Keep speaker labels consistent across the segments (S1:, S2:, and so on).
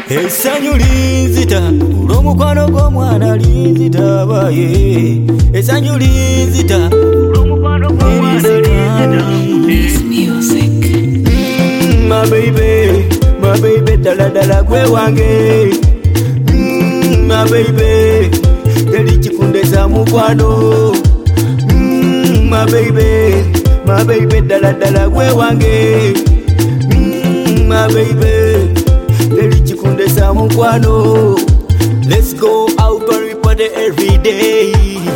S1: Essanyu linzita olw'omukwano gw'omwana linzita baye. Essanyu linzita olw'omukwano gw'omwana linzita. My baby dala dala gwe wange. My baby teri chikundeza mukwano. My baby dala dala gwe wange. My baby teri chikundeza mukwano. Let's go out and party every day.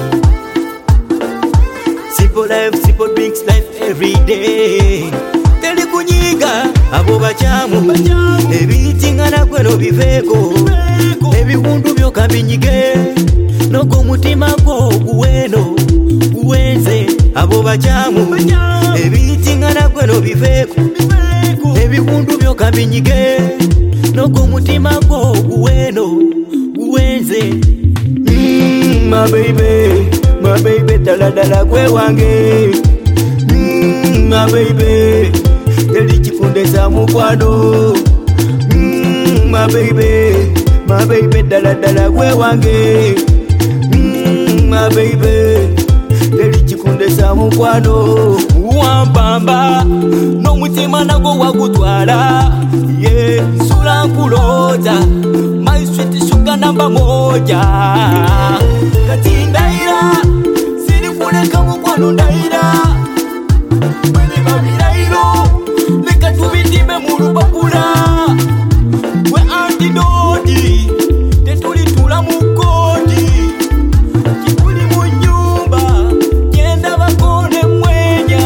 S1: Simple life, simple drinks life every day. Teri kunyiga abo bachamu ebitingana gweno biveko ebihundu byoka binyige nogo mutima gwo guweno guwenze abo bachamu ebitingana gweno biveko ebihundu byoka binyige nogo mutima gwo guweno guwenze. My baby dala dala gwe wange. My baby teri chikundeza mukwano. My baby dala dala gwe wange. My baby teri chikundeza mukwano. Wampamba n'omutima nagwo wagutwala. Yeah, sula nkuloza my sweet sugar number moja. Kati ndaira siri kuleka mukwano ndaira. We antidoti tetulitula mukodi kikuli mu nyumba genda bakone mwenya.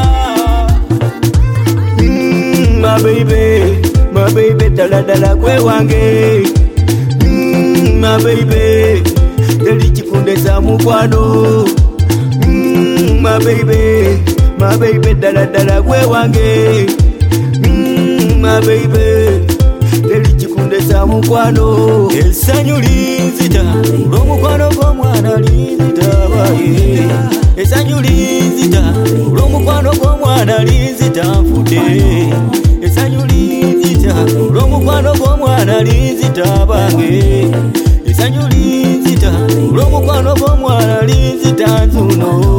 S1: My baby dala dala gwe wange. My baby teri chikundeza mukwano. My baby dala dala gwe wange. My baby teri chikundeza mukwano. Essanyu linzita olw'omukwano gw'omwana linzita baye. Essanyu linzita olw'omukwano gw'omwana linzita nfudde. Essanyu linzita olw'omukwano gw'omwana linzita bange. Essanyu linzita olw'omukwano gw'omwana linzita nzuno.